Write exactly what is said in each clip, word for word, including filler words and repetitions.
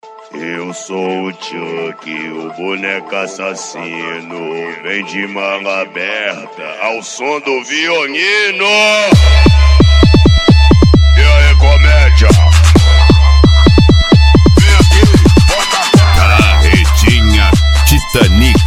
Eu sou o Chuck, o boneco assassino. Vem de manga aberta ao som do violino. E aí, comédia? Vem aqui, bota a Carretinha Titanic.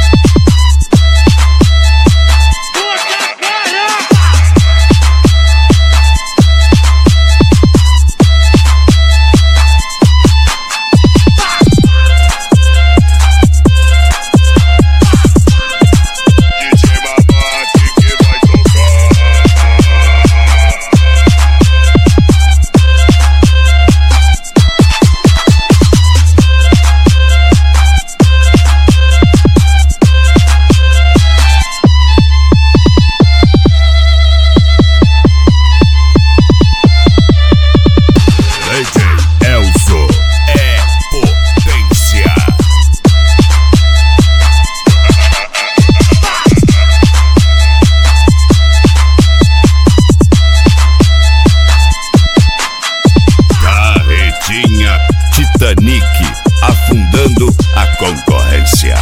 Titanic, afundando a concorrência.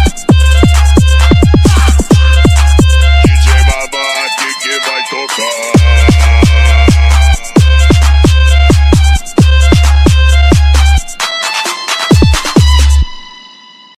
D J Babaque que vai tocar.